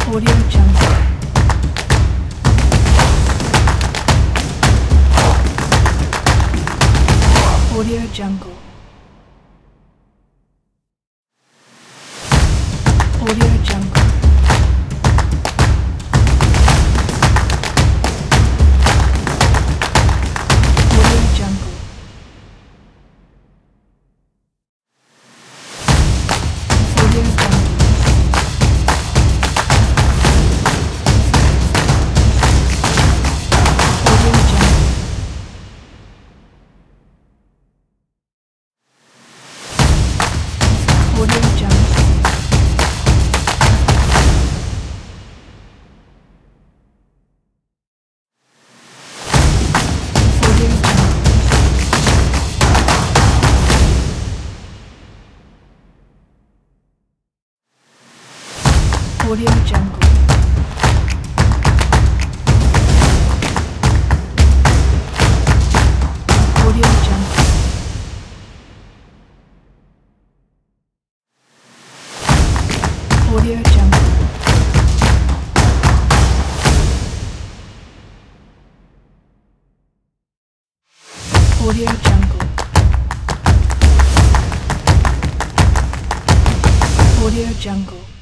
Audio Jungle. Audio Jungle. Audio Jungle. Audio Jungle. Audio Jungle. Audio Jungle. Audio Jungle. Audio Jungle. Audio Jungle. Audio Jungle. Audio Jungle. Audio Jungle.